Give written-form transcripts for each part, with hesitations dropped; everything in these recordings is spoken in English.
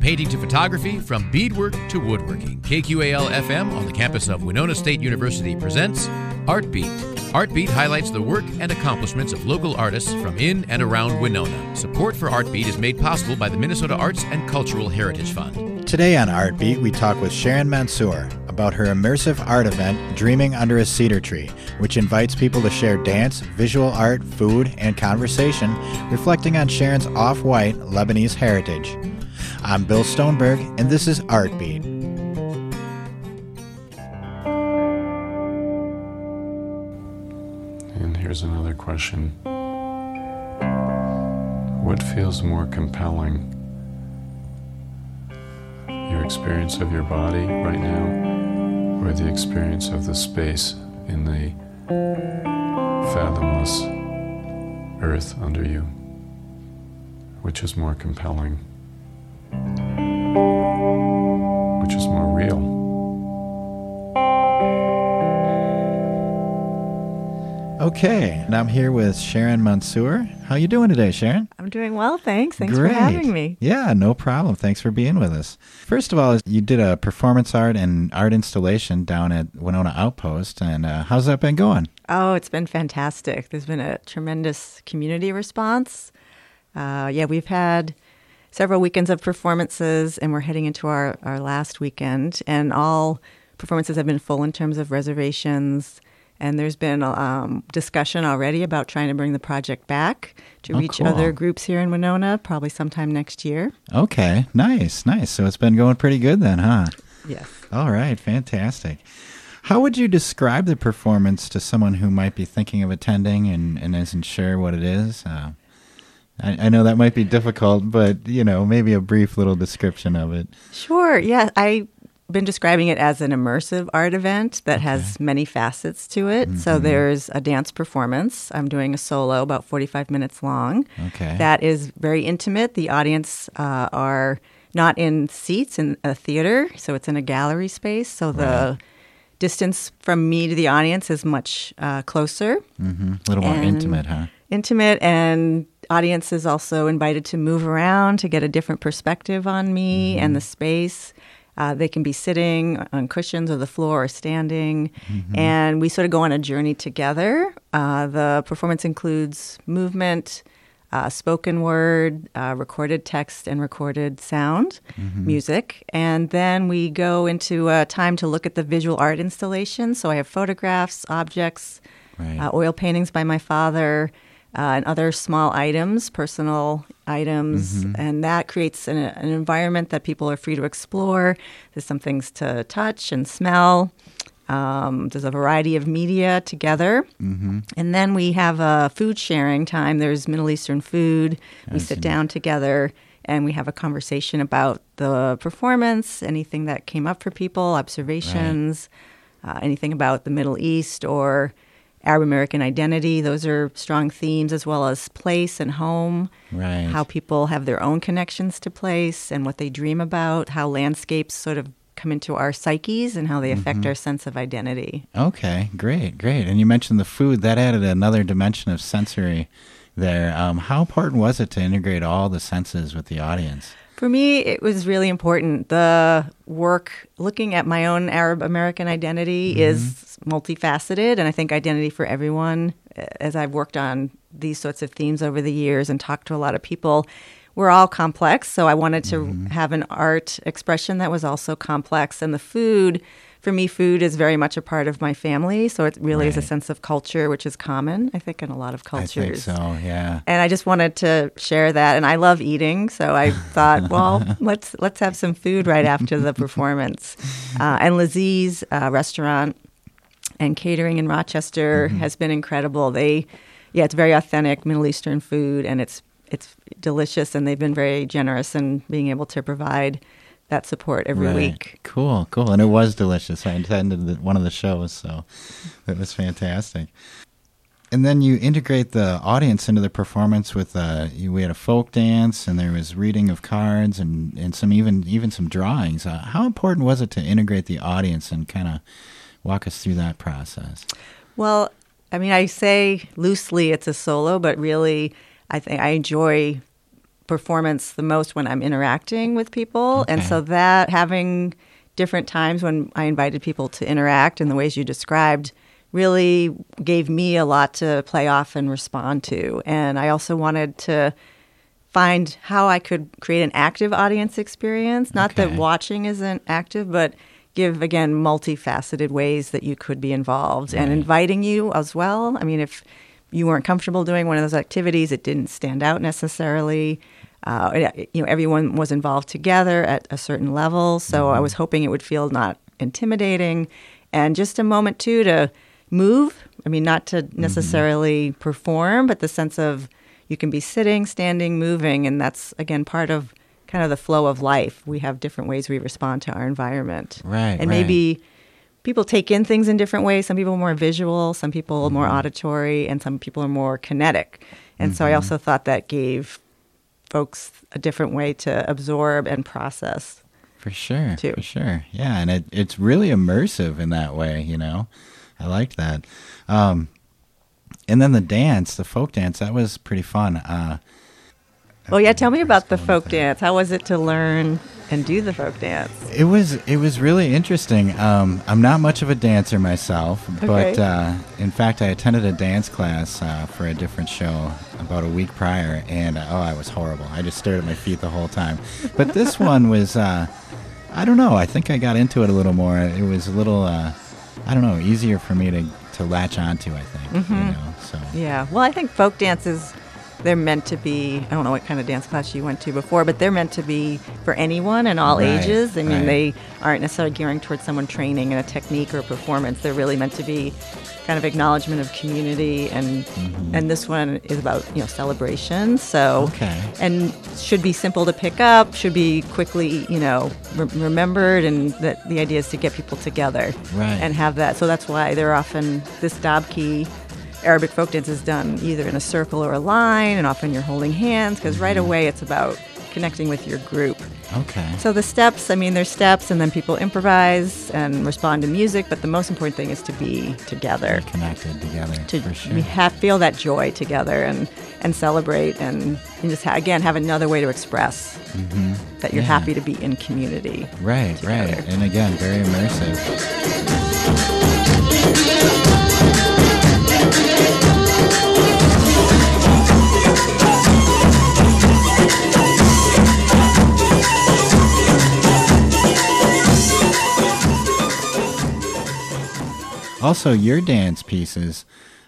painting to photography, from beadwork to woodworking, KQAL-FM on the campus of Winona State University presents Artbeat. Artbeat highlights the work and accomplishments of local artists from in and around Winona. Support for Artbeat is made possible by the Minnesota Arts and Cultural Heritage Fund. Today on Artbeat, we talk with Sharon Mansour about her immersive art event, Dreaming Under a Cedar Tree, which invites people to share dance, visual art, food, and conversation, reflecting on Sharon's off-white Lebanese heritage. I'm Bill Stoneberg, and this is Artbeat. And here's another question. What feels more compelling? Your experience of your body right now, or the experience of the space in the fathomless earth under you? Which is more compelling? Which is more real? Okay, and I'm here with Sharon Mansour. How you doing today, Sharon? I'm doing well, thanks. Thanks Great. for having me. Yeah, no problem. Thanks for being with us. First of all, you did a performance art and art installation down at Winona Outpost, and how's that been going? Oh, it's been fantastic. There's been a tremendous community response. We've had several weekends of performances, and we're heading into our last weekend, and all performances have been full in terms of reservations. And there's been discussion already about trying to bring the project back to reach cool. other groups here in Winona, probably sometime next year. Okay, nice. So it's been going pretty good then, huh? Yes. All right, fantastic. How would you describe the performance to someone who might be thinking of attending and isn't sure what it is? I know that might be difficult, but, maybe a brief little description of it. Sure, yeah. I've been describing it as an immersive art event that has many facets to it. Mm-hmm. So there's a dance performance. I'm doing a solo about 45 minutes long. Okay. That is very intimate. The audience are not in seats in a theater, so it's in a gallery space. So the distance from me to the audience is much closer. Mm-hmm. A little more intimate, huh? Intimate, and audience is also invited to move around to get a different perspective on me and the space. They can be sitting on cushions or the floor or standing, and we sort of go on a journey together. The performance includes movement, spoken word, recorded text, and recorded sound, music. And then we go into time to look at the visual art installation. So I have photographs, objects, oil paintings by my father, and other small items, personal items, and that creates an environment that people are free to explore. There's some things to touch and smell. There's a variety of media together. And then we have a food sharing time. There's Middle Eastern food. We sit down together and we have a conversation about the performance, anything that came up for people, observations, anything about the Middle East or Arab American identity. Those are strong themes, as well as place and home, how people have their own connections to place and what they dream about, how landscapes sort of come into our psyches and how they affect our sense of identity. Okay, great. And you mentioned the food. That added another dimension of sensory there. How important was it to integrate all the senses with the audience? For me, it was really important. The work looking at my own Arab American identity is multifaceted, and I think identity for everyone, as I've worked on these sorts of themes over the years and talked to a lot of people, we're all complex. So I wanted to have an art expression that was also complex. And the food, for me, food is very much a part of my family. So it really is a sense of culture, which is common, I think, in a lot of cultures. I think so, yeah. And I just wanted to share that. And I love eating, so I thought, well, let's have some food right after the performance. And Laziz restaurant and catering in Rochester has been incredible. It's very authentic Middle Eastern food, and it's delicious, and they've been very generous in being able to provide that support every week. Cool. And it was delicious. I attended one of the shows, so it was fantastic. And then you integrate the audience into the performance with we had a folk dance, and there was reading of cards and some even some drawings. How important was it to integrate the audience and kind of walk us through that process? Well, I mean, I say loosely it's a solo, but really I think I enjoy performance the most when I'm interacting with people. Okay. And so that having different times when I invited people to interact in the ways you described really gave me a lot to play off and respond to. And I also wanted to find how I could create an active audience experience. Not that Okay. watching isn't active, but give, again, multifaceted ways that you could be involved and Right. inviting you as well. I mean, if you weren't comfortable doing one of those activities, it didn't stand out necessarily. Everyone was involved together at a certain level, so I was hoping it would feel not intimidating, and just a moment too to move. I mean, not to necessarily perform, but the sense of you can be sitting, standing, moving, and that's again part of kind of the flow of life. We have different ways we respond to our environment, Right, and maybe people take in things in different ways. Some people are more visual, some people are more auditory, and some people are more kinetic. And so I also thought that gave folks a different way to absorb and process. For sure. too. For sure. Yeah, and it's really immersive in that way, you know. I liked that. And then the folk dance, that was pretty fun. Well, yeah, tell me about the folk dance. How was it to learn and do the folk dance? It was really interesting. I'm not much of a dancer myself, but in fact, I attended a dance class for a different show about a week prior, and I was horrible. I just stared at my feet the whole time. But this one was, I don't know. I think I got into it a little more. It was a little, easier for me to latch onto. I think, you know. So Yeah. Well, I think folk dances, they're meant to be, I don't know what kind of dance class you went to before, but they're meant to be for anyone and all Right, ages. I mean, right. they aren't necessarily gearing towards someone training in a technique or a performance. They're really meant to be kind of acknowledgement of community, and this one is about, celebration. So, Okay. and should be simple to pick up, should be quickly, remembered, and that the idea is to get people together Right. and have that. So that's why they're often, this dabki Arabic folk dance is done either in a circle or a line, and often you're holding hands, because right away it's about connecting with your group. okay. So the steps, there's steps, and then people improvise and respond to music, but the most important thing is to be together, Connected together, to for sure. feel that joy together and celebrate, and just, have another way to express that you're Yeah. happy to be in community. Right, together. right. And again, very immersive. Also, your dance pieces,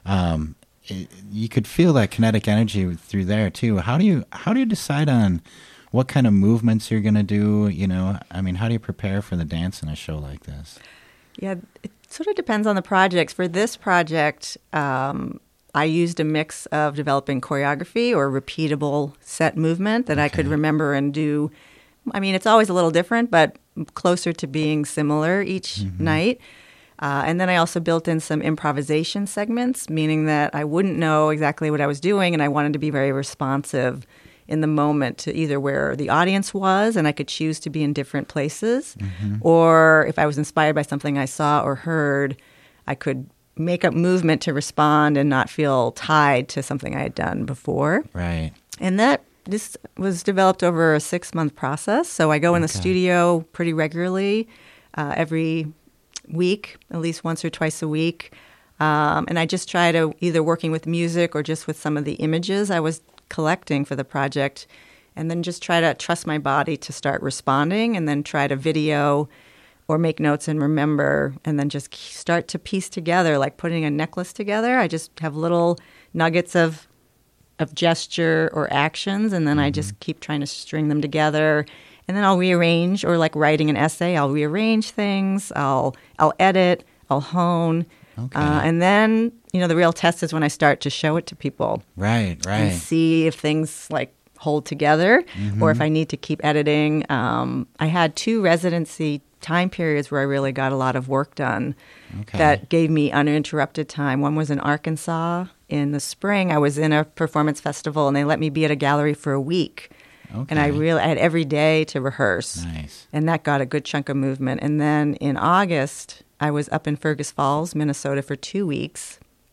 you could feel that kinetic energy through there too. How do you decide on what kind of movements you're going to do? How do you prepare for the dance in a show like this? Yeah, it sort of depends on the projects. For this project, I used a mix of developing choreography or repeatable set movement that I could remember and do. It's always a little different, but closer to being similar each night. And then I also built in some improvisation segments, meaning that I wouldn't know exactly what I was doing, and I wanted to be very responsive in the moment to either where the audience was, and I could choose to be in different places, or if I was inspired by something I saw or heard, I could make a movement to respond and not feel tied to something I had done before. Right. And this was developed over a 6-month process. So I go in the studio pretty regularly, every week, at least once or twice a week. And I just try to either working with music or just with some of the images I was collecting for the project, and then just try to trust my body to start responding, and then try to video or make notes and remember, and then just start to piece together, like putting a necklace together. I just have little nuggets of gesture or actions, and then I just keep trying to string them together. And then I'll rearrange, or like writing an essay, I'll rearrange things, I'll edit, I'll hone. Okay. And then, the real test is when I start to show it to people Right, and right. see if things like hold together or if I need to keep editing. I had 2 residency time periods where I really got a lot of work done that gave me uninterrupted time. One was in Arkansas in the spring. I was in a performance festival, and they let me be at a gallery for a week. Okay. And I had every day to rehearse. Nice. And that got a good chunk of movement. And then in August, I was up in Fergus Falls, Minnesota for 2 weeks.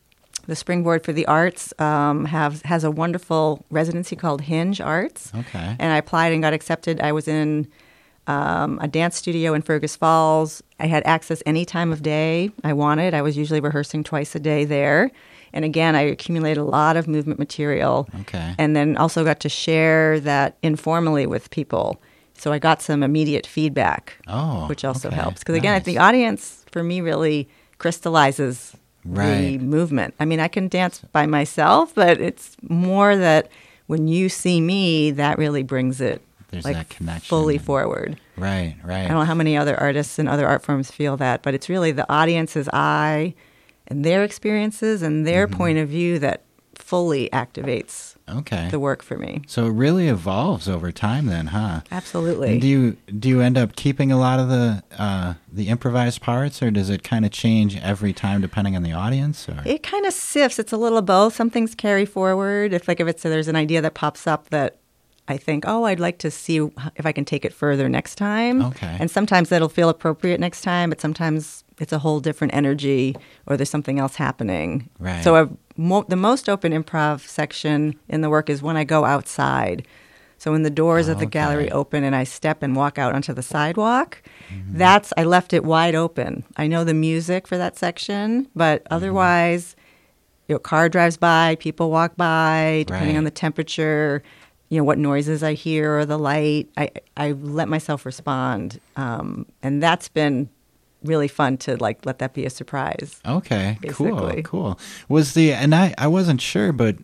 the Springboard for the Arts has a wonderful residency called Hinge Arts. Okay. And I applied and got accepted. I was in a dance studio in Fergus Falls. I had access any time of day I wanted. I was usually rehearsing twice a day there. And again, I accumulated a lot of movement material. Okay. And then also got to share that informally with people. So I got some immediate feedback, which also helps. Because again, Nice. the audience, for me, really crystallizes Right. the movement. I mean, I can dance by myself, but it's more that when you see me, that really brings it There's like that connection. fully forward. Right, right. I don't know how many other artists and other art forms feel that, but it's really the audience's eye and their experiences and their point of view that fully activates Okay. the work for me. So it really evolves over time then, huh? Absolutely. And do you end up keeping a lot of the improvised parts, or does it kind of change every time depending on the audience? Or? It kind of sifts. It's a little of both. Some things carry forward. If there's an idea that pops up that I think, I'd like to see if I can take it further next time. Okay. And sometimes that'll feel appropriate next time, but sometimes it's a whole different energy or there's something else happening. Right. So the most open improv section in the work is when I go outside. So when the doors of the gallery open and I step and walk out onto the sidewalk, I left it wide open. I know the music for that section, but otherwise, a car drives by, people walk by, depending Right. on the temperature, what noises I hear or the light. I let myself respond. And that's been really fun to let that be a surprise. Okay, basically. cool. I wasn't sure, but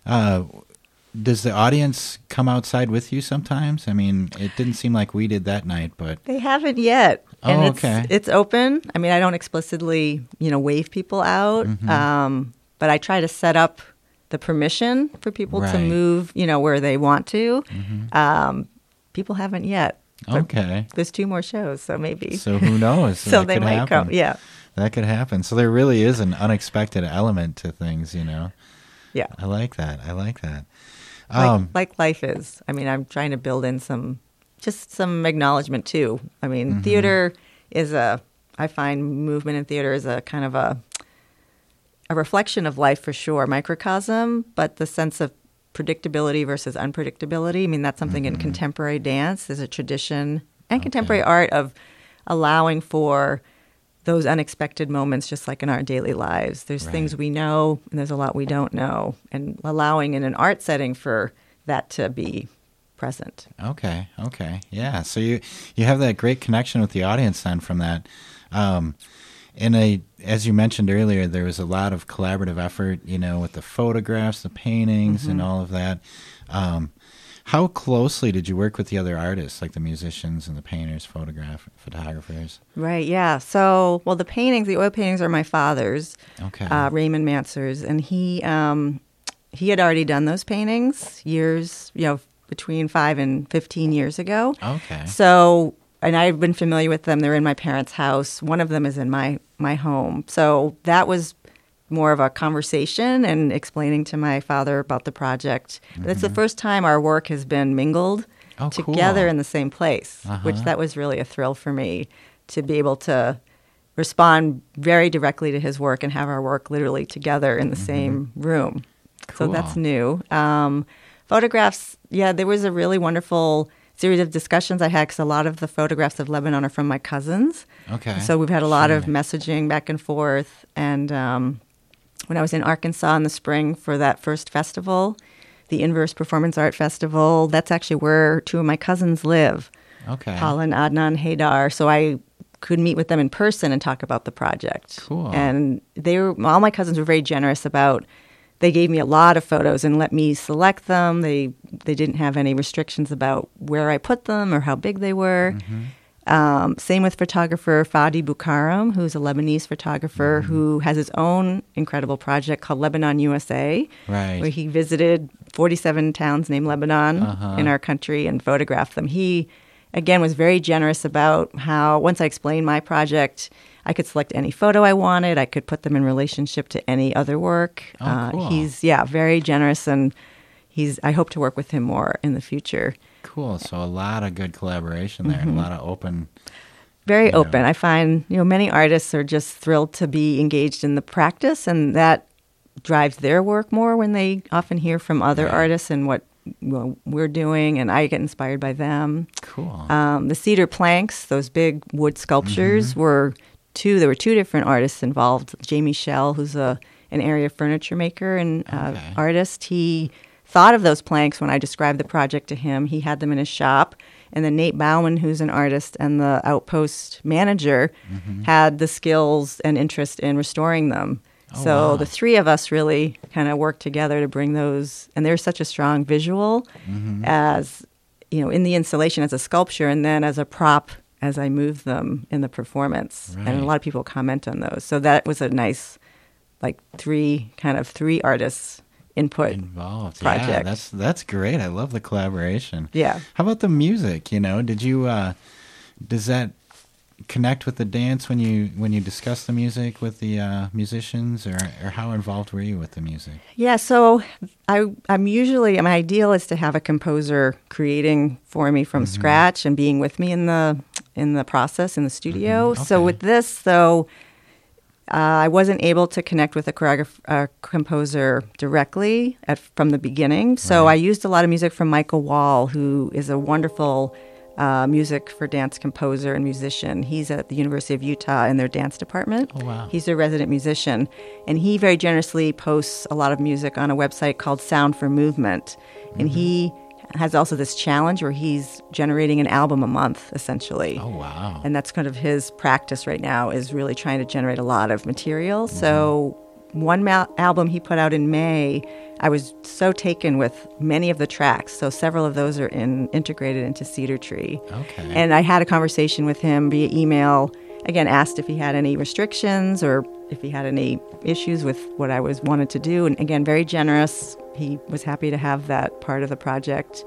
does the audience come outside with you sometimes? I mean, it didn't seem like we did that night, but They haven't yet. And okay. It's open. I mean, I don't explicitly, wave people out, but I try to set up the permission for people to Right. move, where they want to. People haven't yet. But okay. There's 2 more shows, so maybe. So who knows? So That they could might happen. come. Yeah. That could happen. So there really is an unexpected element to things, Yeah. I like that. Like life is. I mean, I'm trying to build in some acknowledgement too. I mean, theater is I find movement in theater is a kind of a reflection of life for sure, microcosm, but the sense of predictability versus unpredictability. I mean, that's something in contemporary dance. There's a tradition and contemporary art of allowing for those unexpected moments, just like in our daily lives. There's Right. things we know, and there's a lot we don't know, and allowing in an art setting for that to be present. Okay. Yeah. So you have that great connection with the audience then from that. As you mentioned earlier, there was a lot of collaborative effort, with the photographs, the paintings, and all of that. How closely did you work with the other artists, like the musicians and the painters, photographers? Right, yeah. So, the oil paintings are my father's, Okay. Raymond Manser's, and he had already done those paintings years, between 5 and 15 years ago. Okay. So, and I've been familiar with them. They're in my parents' house. One of them is in my home. So that was more of a conversation and explaining to my father about the project. But it's the first time our work has been mingled together cool. in the same place, which that was really a thrill for me to be able to respond very directly to his work and have our work literally together in the same room. So Cool. that's new. Photographs, there was a really wonderful series of discussions I had because a lot of the photographs of Lebanon are from my cousins. Okay. So we've had a lot of Sure. messaging back and forth. And when I was in Arkansas in the spring for that first festival, the Inverse Performance Art Festival, that's actually where 2 of my cousins live, Okay. Paula and Adnan Haydar. So I could meet with them in person and talk about the project. Cool. And all my cousins were very generous about. They gave me a lot of photos and let me select them. They didn't have any restrictions about where I put them or how big they were. Same with photographer Fadi Boukaram, who's a Lebanese photographer who has his own incredible project called Lebanon USA, Right. where he visited 47 towns named Lebanon in our country and photographed them. He, again, was very generous about how once I explained my project, I could select any photo I wanted. I could put them in relationship to any other work. Cool. He's, very generous, and I hope to work with him more in the future. Cool. So a lot of good collaboration there, and a lot of open. Very open. I find, many artists are just thrilled to be engaged in the practice, and that drives their work more when they often hear from other artists and what we're doing, and I get inspired by them. Cool. The cedar planks, those big wood sculptures, there were two different artists involved. Jamie Schell, who's an area furniture maker and artist, he thought of those planks when I described the project to him. He had them in his shop. And then Nate Bauman, who's an artist and the Outpost manager, had the skills and interest in restoring them. So the three of us really kind of worked together to bring those, and they're such a strong visual as, in the installation as a sculpture and then as a prop as I move them in the performance. Right. And a lot of people comment on those. So that was a nice, three artists input involved project. Yeah, that's great. I love the collaboration. Yeah. How about the music? Did you does that connect with the dance when you discuss the music with the musicians, or how involved were you with the music? Yeah, so I'm usually, my ideal is to have a composer creating for me from scratch and being with me in the process in the studio. Okay. So with this, though, I wasn't able to connect with a composer directly from the beginning. So I used a lot of music from Michael Wall, who is a wonderful music for dance composer and musician. He's at the University of Utah in their dance department. Oh, wow. He's their resident musician. And he very generously posts a lot of music on a website called Sound for Movement. And he has also this challenge where he's generating an album a month, essentially. Oh, wow. And that's kind of his practice right now, is really trying to generate a lot of material. So one album he put out in May, I was so taken with many of the tracks. So several of those are integrated into Cedar Tree. Okay. And I had a conversation with him via email, again, asked if he had any restrictions or if he had any issues with what I wanted to do. And again, very generous. He was happy to have that part of the project.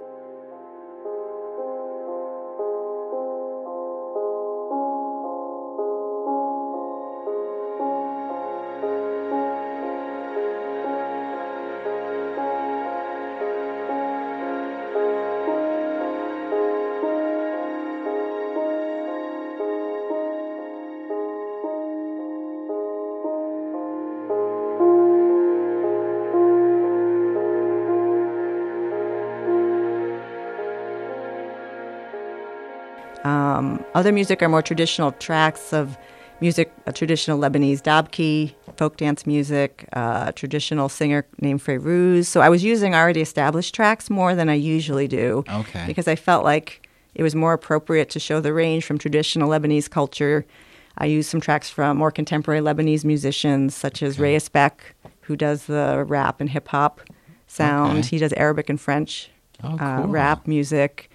Other music are more traditional tracks of music, a traditional Lebanese dabki, folk dance music, a traditional singer named Fairuz. So I was using already established tracks more than I usually do. Okay. Because I felt like it was more appropriate to show the range from traditional Lebanese culture. I used some tracks from more contemporary Lebanese musicians, such as Reyes Beck, who does the rap and hip-hop sound. Okay. He does Arabic and French Oh, cool. rap music.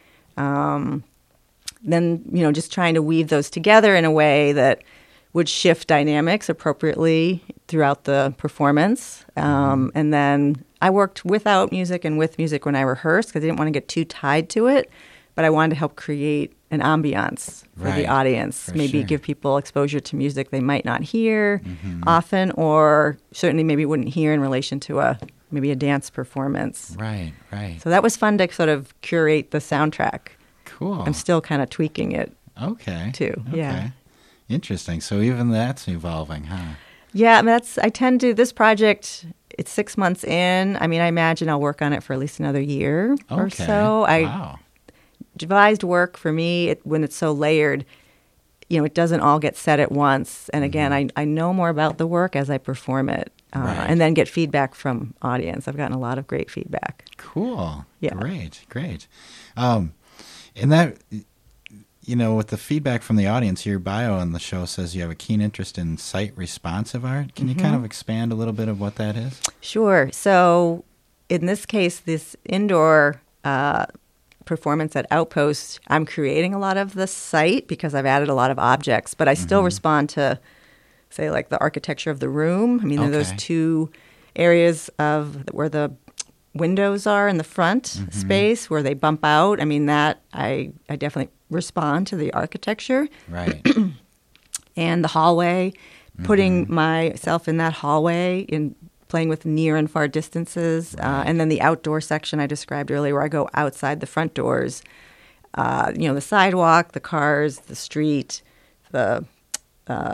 Then, just trying to weave those together in a way that would shift dynamics appropriately throughout the performance. And then I worked without music and with music when I rehearsed because I didn't want to get too tied to it, but I wanted to help create an ambiance for the Right, audience, for maybe sure. give people exposure to music they might not hear often, or certainly maybe wouldn't hear in relation to maybe a dance performance. Right, right. So that was fun to sort of curate the soundtrack. Cool. I'm still kind of tweaking it. Okay. too, yeah. Okay. Interesting. So even that's evolving, huh? Yeah, I tend to, this project, it's 6 months in. I imagine I'll work on it for at least another year or Okay. so. Wow. Devised work for me, when it's so layered, it doesn't all get said at once. And again, I know more about the work as I perform it Right. and then get feedback from audience. I've gotten a lot of great feedback. Cool. Yeah. Great. And that, with the feedback from the audience, your bio on the show says you have a keen interest in site responsive art. Can you kind of expand a little bit of what that is? Sure. So in this case, this indoor performance at Outpost, I'm creating a lot of the site because I've added a lot of objects, but I still respond to, say, like the architecture of the room. There are those Okay. two areas where the windows are in the front space where they bump out. That I definitely respond to the architecture. Right. And the hallway, putting myself in that hallway, in playing with near and far distances, and then the outdoor section I described earlier, where I go outside the front doors. The sidewalk, the cars, the street, the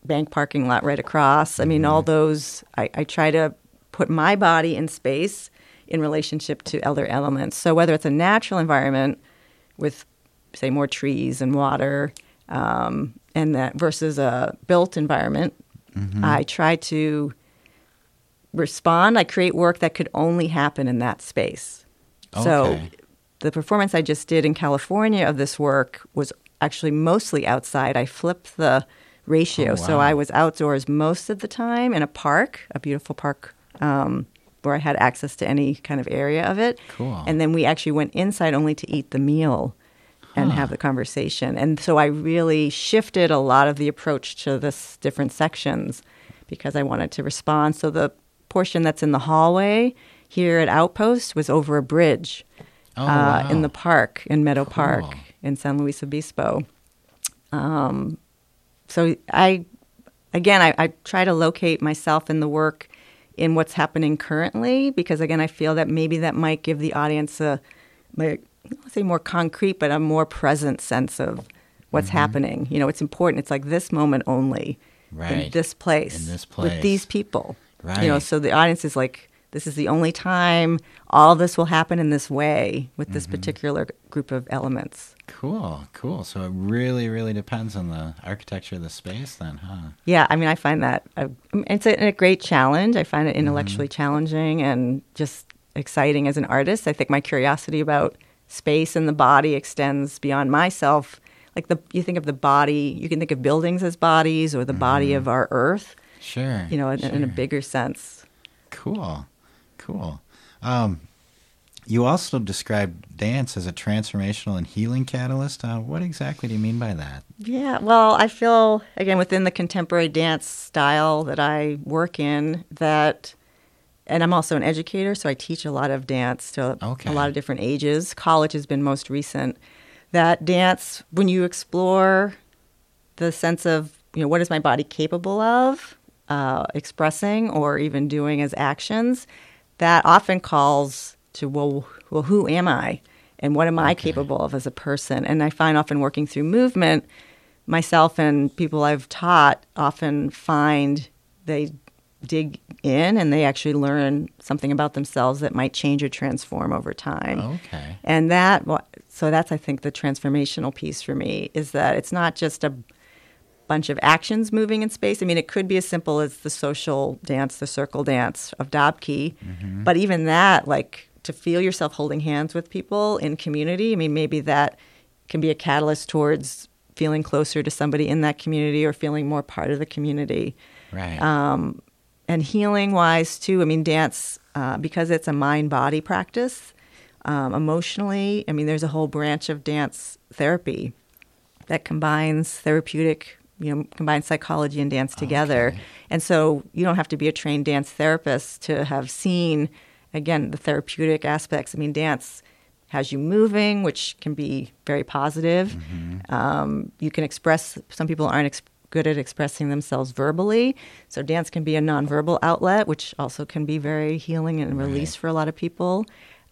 bank parking lot right across. I mean, all those, I try to put my body in space in relationship to other elements. So whether it's a natural environment with, say, more trees and water, and that versus a built environment, I try to respond. I create work that could only happen in that space. So Okay. the performance I just did in California of this work was actually mostly outside. I flipped the ratio. Oh, So wow. I was outdoors most of the time in a park, a beautiful park, where I had access to any kind of area of it. Cool. And then we actually went inside only to eat the meal and have the conversation. And so I really shifted a lot of the approach to this different sections because I wanted to respond. So the portion that's in the hallway here at Outpost was over a bridge Oh, wow. in the park, in Meadow Cool. Park in San Luis Obispo. So I try to locate myself in the work in what's happening currently because, again, I feel that maybe that might give the audience I don't say more concrete, but a more present sense of what's happening. You know, it's important. It's like this moment only in Right. this place, In this with place. these people. You know, Right. so the audience is like, this is the only time all this will happen in this way with this particular group of elements. Cool, cool. So it really, really depends on the architecture of the space then, huh? Yeah, I mean, I find that it's a great challenge. I find it intellectually challenging and just exciting as an artist. I think my curiosity about space and the body extends beyond myself. Like you think of the body, you can think of buildings as bodies or the body of our earth, Sure. you know, in a sure. bigger sense. Cool, cool. You also described dance as a transformational and healing catalyst. What exactly do you mean by that? Yeah, well, I feel, again, within the contemporary dance style that I work in, that, and I'm also an educator, so I teach a lot of dance to Okay. a lot of different ages. College has been most recent. That dance, when you explore the sense of, you know, what is my body capable of expressing or even doing as actions, that often calls to, well, who am I? And what am I capable of as a person? And I find often working through movement, myself and people I've taught often find they dig in and they actually learn something about themselves that might change or transform over time. Okay. And so that's, I think, the transformational piece for me is that it's not just a bunch of actions moving in space. I mean, it could be as simple as the social dance, the circle dance of Dabke. But even that, like to feel yourself holding hands with people in community, I mean, maybe that can be a catalyst towards feeling closer to somebody in that community or feeling more part of the community. Right. And healing-wise, too, I mean, dance, because it's a mind-body practice, emotionally, I mean, there's a whole branch of dance therapy that combines psychology and dance together. Okay. And so you don't have to be a trained dance therapist to have seen, again, the therapeutic aspects. I mean, dance has you moving, which can be very positive. You can express, some people aren't good at expressing themselves verbally. So dance can be a nonverbal outlet, which also can be very healing and release for a lot of people.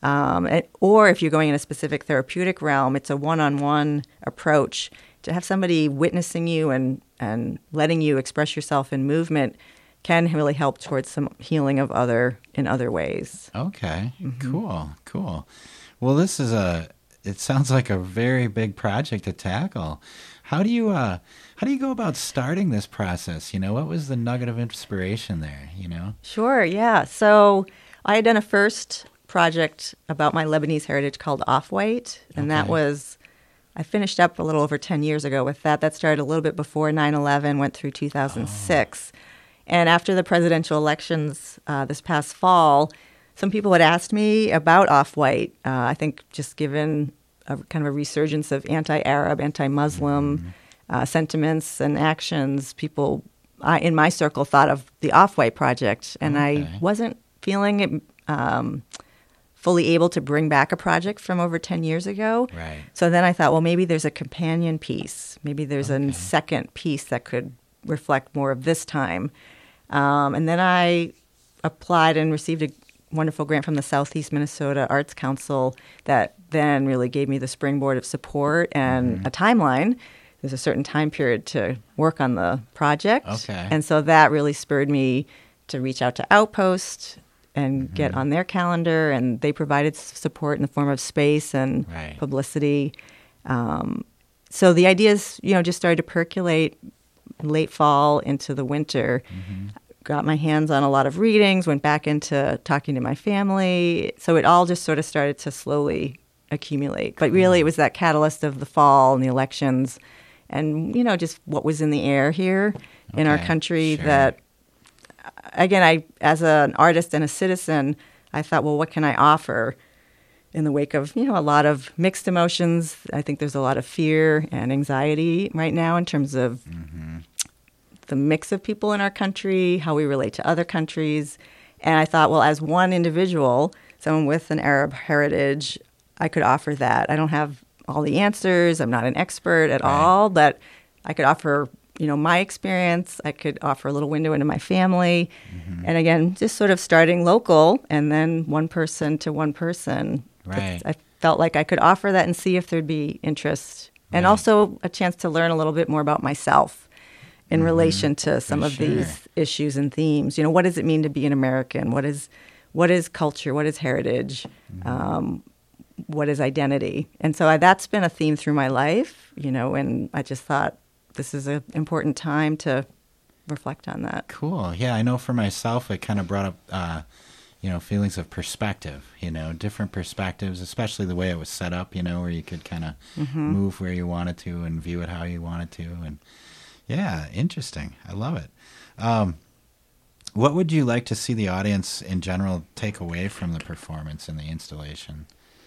Or if you're going in a specific therapeutic realm, it's a one-on-one approach. To have somebody witnessing you and letting you express yourself in movement can really help towards some healing of in other ways. Okay. Cool. Well, it sounds like a very big project to tackle. How do you go about starting this process? You know, what was the nugget of inspiration there, you know? Sure, yeah. So I had done a first project about my Lebanese heritage called Off-White, and that was, I finished up a little over 10 years ago with that. That started a little bit before 9/11, went through 2006. And after the presidential elections this past fall, some people had asked me about Off-White. I think just given a kind of a resurgence of anti-Arab, anti-Muslim sentiments and actions, people in my circle thought of the Off-White project. And I wasn't feeling it fully able to bring back a project from over 10 years ago. Right. So then I thought, well, maybe there's a companion piece. Maybe there's a second piece that could reflect more of this time. And then I applied and received a wonderful grant from the Southeast Minnesota Arts Council that then really gave me the springboard of support and a timeline there's a certain time period to work on the project. Okay. And so that really spurred me to reach out to Outpost and get on their calendar, and they provided support in the form of space and Right. publicity. So the ideas, just started to percolate late fall into the winter. Got my hands on a lot of readings, went back into talking to my family. So it all just sort of started to slowly accumulate. But really, it was that catalyst of the fall and the elections and, just what was in the air here in our Okay, country sure. that, again, I, as an artist and a citizen, I thought, well, what can I offer in the wake of, a lot of mixed emotions? I think there's a lot of fear and anxiety right now in terms of the mix of people in our country, how we relate to other countries. And I thought, well, as one individual, someone with an Arab heritage, I could offer that. I don't have all the answers. I'm not an expert at all, but I could offer, my experience. I could offer a little window into my family. And again, just sort of starting local and then one person to one person. Right. I felt like I could offer that and see if there'd be interest. And also a chance to learn a little bit more about myself in relation to some of these issues and themes. What does it mean to be an American? What is culture? What is heritage? What is identity? And so that's been a theme through my life, and I just thought this is an important time to reflect on that. Cool. Yeah, I know for myself, it kind of brought up, feelings of perspective, different perspectives, especially the way it was set up, where you could kind of move where you wanted to and view it how you wanted to. And yeah, interesting. I love it. What would you like to see the audience in general take away from the performance and the installation?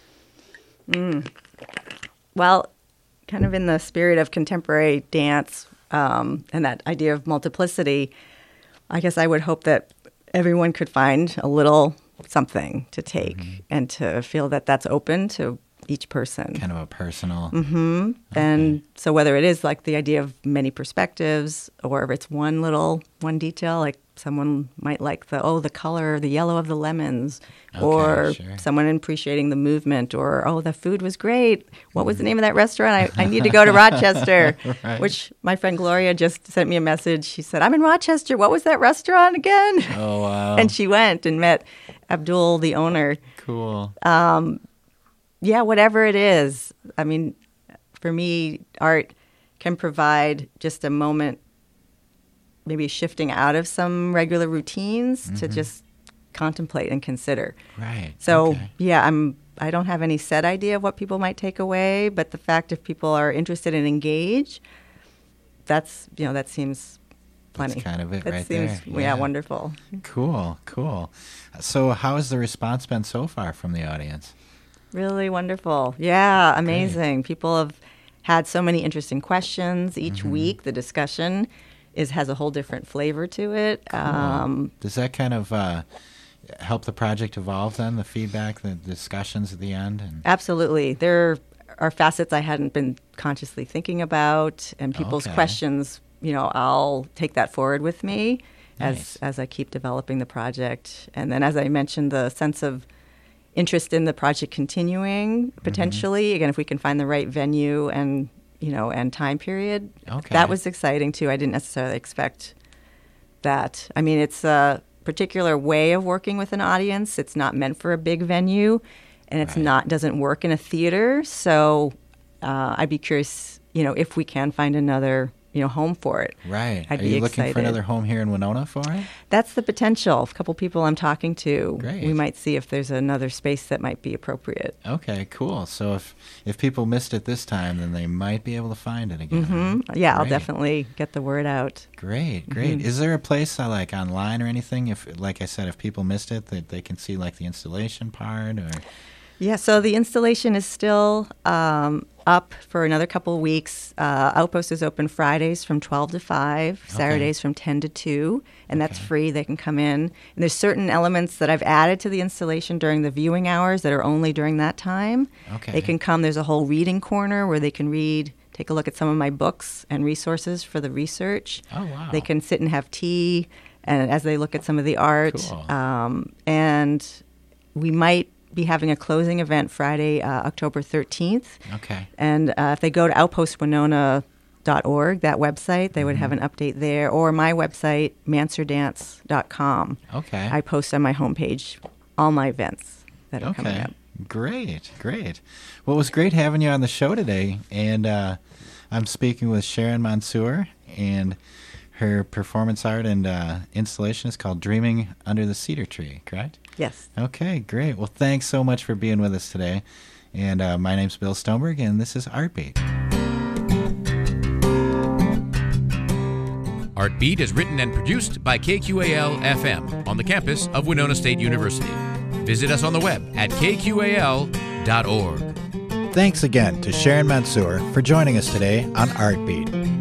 Well, kind of in the spirit of contemporary dance and that idea of multiplicity, I guess I would hope that everyone could find a little something to take and to feel that that's open to each person. Kind of a personal. And so whether it is like the idea of many perspectives or if it's one detail, like someone might like the color, the yellow of the lemons, or sure. someone appreciating the movement, or, the food was great. What was the name of that restaurant? I need to go to Rochester, Right. which my friend Gloria just sent me a message. She said, I'm in Rochester. What was that restaurant again? Oh, wow. And she went and met Abdul, the owner. Cool. Yeah, whatever it is. I mean, for me, art can provide just a moment, maybe shifting out of some regular routines to just contemplate and consider. Right. So, Okay. yeah, I don't have any set idea of what people might take away, but the fact if people are interested and engage, that seems plenty. That's kind of it that right seems, there. Yeah, wonderful. Cool. So how has the response been so far from the audience? Really wonderful. Yeah, amazing. People have had so many interesting questions each week. The discussion has a whole different flavor to it. Does that kind of help the project evolve then, the feedback, the discussions at the end? And Absolutely. There are facets I hadn't been consciously thinking about, and people's Okay. questions, I'll take that forward with me Nice. as I keep developing the project. And then, as I mentioned, the sense of interest in the project continuing potentially. Again, if we can find the right venue and time period, Okay. that was exciting too. I didn't necessarily expect that. I mean, it's a particular way of working with an audience. It's not meant for a big venue, and it's Right. doesn't work in a theater. So I'd be curious, if we can find another home for it. Right. I'd Are be you looking for excited. another home here in Winona for it? That's the potential. A couple people I'm talking to, Great. we might see if there's another space that might be appropriate. Okay, cool. So if people missed it this time, then they might be able to find it again. Yeah, I'll Great. definitely get the word out. Great. Mm-hmm. Is there a place like online or anything? If, like I said, if people missed it, that they can see like the installation part or. Yeah, so the installation is still up for another couple of weeks. Outpost is open Fridays from 12 to 5, Saturdays from 10 to 2, and that's free. They can come in. And there's certain elements that I've added to the installation during the viewing hours that are only during that time. Okay. They can come. There's a whole reading corner where they can read, take a look at some of my books and resources for the research. Oh, wow. They can sit and have tea and as they look at some of the art. Cool. And we might be having a closing event Friday, October 13th. Okay. And if they go to manserdance.org, that website. They would have an update there, or my website, manserdance.com. Okay. I post on my homepage all my events that are coming up. Great. Well, it was great having you on the show today. And I'm speaking with Sharon Mansour, and her performance art and installation is called Dreaming Under the Cedar Tree, correct? Yes. Okay, great. Well, thanks so much for being with us today. And my name's Bill Stoneberg, and this is Artbeat. Artbeat is written and produced by KQAL-FM on the campus of Winona State University. Visit us on the web at kqal.org. Thanks again to Sharon Mansour for joining us today on Artbeat.